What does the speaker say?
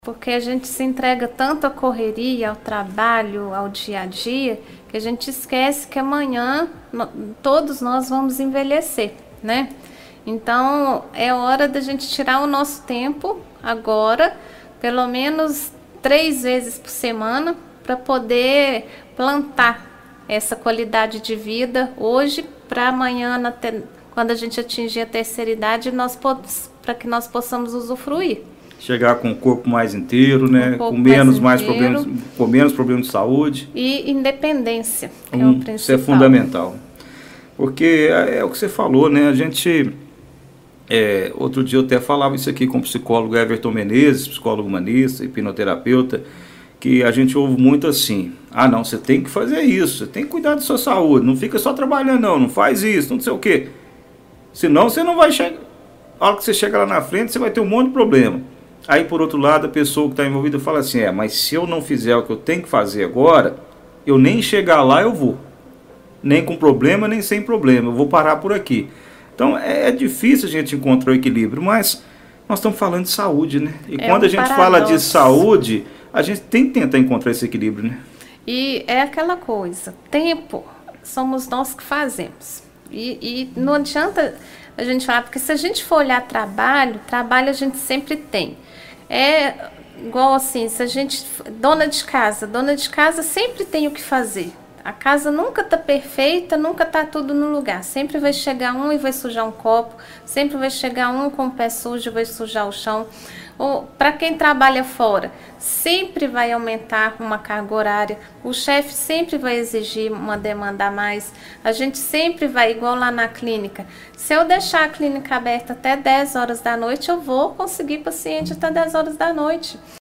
Porque a gente se entrega tanto à correria, ao trabalho, ao dia a dia, que a gente esquece que amanhã todos nós vamos envelhecer, né? Então é hora da gente tirar o nosso tempo agora, pelo menos 3 vezes por semana, para poder plantar essa qualidade de vida hoje, para amanhã, quando a gente atingir a terceira idade, para que nós possamos usufruir. Chegar com o corpo mais inteiro, né? Com menos problemas, com menos problemas de saúde. E independência, que é o principal. Isso é fundamental. Porque é o que você falou, né? A gente, outro dia eu até falava isso aqui com o psicólogo Everton Menezes, psicólogo humanista, hipnoterapeuta, que a gente ouve muito assim: ah não, você tem que fazer isso, você tem que cuidar da sua saúde, não fica só trabalhando não faz isso, não sei o quê. Senão você não vai chegar, a hora que você chega lá na frente você vai ter um monte de problema. Aí, por outro lado, a pessoa que está envolvida fala assim: mas se eu não fizer o que eu tenho que fazer agora, eu nem chegar lá eu vou. Nem com problema, nem sem problema. Eu vou parar por aqui. Então, é difícil a gente encontrar o equilíbrio, mas nós estamos falando de saúde, né? E quando a gente fala de saúde, a gente tem que tentar encontrar esse equilíbrio, né? E é aquela coisa, tempo somos nós que fazemos. E não adianta a gente falar, porque se a gente for olhar trabalho a gente sempre tem. É igual assim, se a gente, dona de casa sempre tem o que fazer. A casa nunca está perfeita, nunca está tudo no lugar. Sempre vai chegar um e vai sujar um copo, sempre vai chegar um com o pé sujo e vai sujar o chão. Para quem trabalha fora, sempre vai aumentar uma carga horária, o chefe sempre vai exigir uma demanda a mais, a gente sempre vai, igual lá na clínica, se eu deixar a clínica aberta até 10 horas da noite, eu vou conseguir paciente até 10 horas da noite.